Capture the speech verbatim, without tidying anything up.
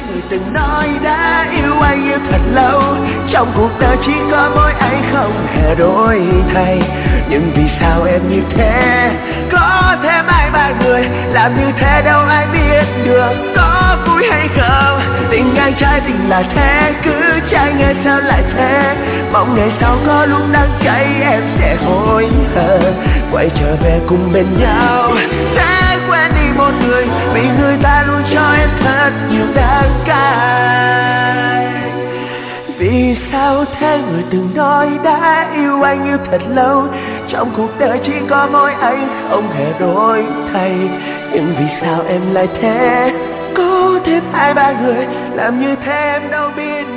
người từng nói đã yêu anh yêu thật lâu. Trong cuộc đời chỉ có mỗi anh không hề đổi thay. Nhưng vì sao em như thế? Có thêm hai ba người làm như thế đâu ai biết được. Có vui hay không? Tình anh trái tình là thế, cứ trai nghe sao lại thế. Mong ngày sau có lúc nắng cháy em sẽ hối hận, quay trở về cùng bên nhau. Sẽ quên đi một người vì người ta luôn cho em thật nhiều đắng cay. Vì sao thế? Người từng nói đã yêu anh yêu thật lâu. Trong cuộc đời chỉ có mỗi anh không hề đổi thay. Nhưng vì sao em lại thế? Có thêm hai ba người làm như thế em đâu biết